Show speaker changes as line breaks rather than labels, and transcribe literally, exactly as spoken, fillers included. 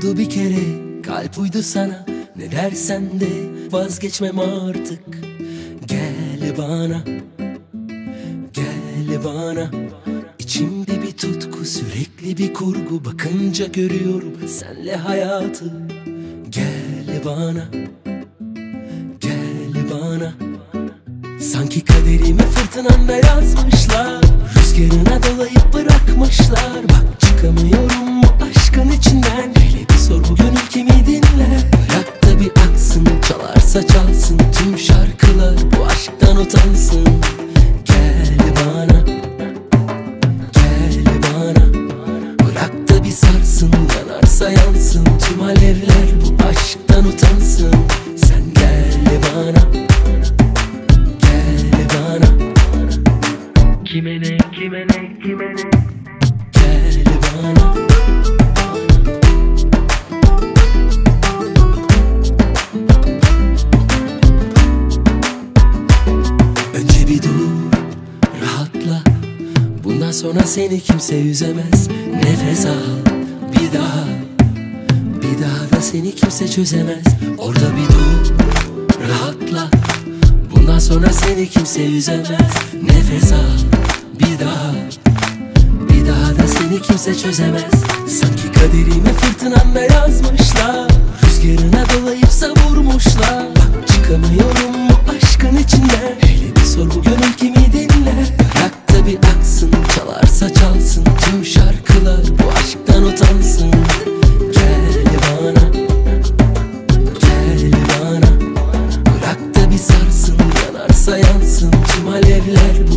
oldu bir kere, kalp uydu sana. Ne dersen de vazgeçmem artık. Gel bana, gel bana. İçimde bir tutku, sürekli bir kurgu. Bakınca görüyorum senle hayatı. Gel bana, gel bana. Sanki kaderimi fırtınanda yazmışlar, rüzgarına dolayıp bırakmışlar. Bak çıkamıyorum bu aşkın içinden. Hele bir sor bu gönül kimi dinler. Bırak da bir aksın, çalarsa çalsın tüm şarkılar, bu aşktan utansın. Gel bana, gel bana. Bırak da bir sarsın, yanarsa yansın tüm alevler, bu aşktan utansın. Sen gel bana, kime ne, kime ne, kime ne? Gel bana. Önce bir dur, rahatla. Bundan sonra seni kimse üzemez. Nefes al, bir daha. Bir daha da seni kimse çözemez. Orada bir dur, rahatla. Bundan sonra seni kimse üzemez. Nefes al, bir daha. Bir daha da seni kimse çözemez. Sanki kaderimi fırtınanda yazmışlar, rüzgarına dolayıp savurmuşlar. Bak çıkamıyorum bu aşkın içinden. Hele bir sor bu gönül kimi dinler. Bırak da bir aksın, çalarsa çalsın tüm şarkılar, bu aşktan utansın. Gel bana, gel bana. Bırak da bir sarsın, yanarsa yansın tüm alevler,